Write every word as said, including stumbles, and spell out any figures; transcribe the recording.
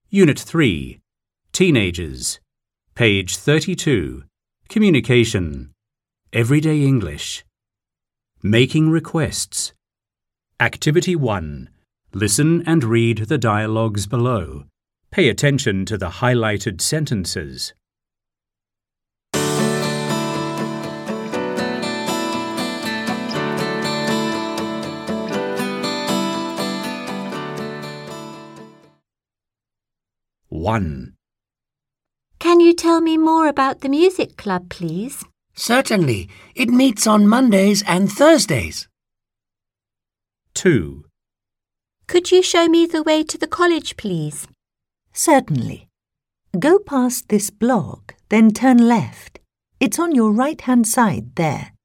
Unit three, Teenagers. Page thirty-two, Communication. Everyday English. Making requests. Activity one. Listen and read the dialogues below. Pay attention to the highlighted sentences. one. Can you tell me more about the music club, please? Certainly. It meets on Mondays and Thursdays. two. Could you show me the way to the college, please? Certainly. Go past this block, then turn left. It's on your right-hand side there.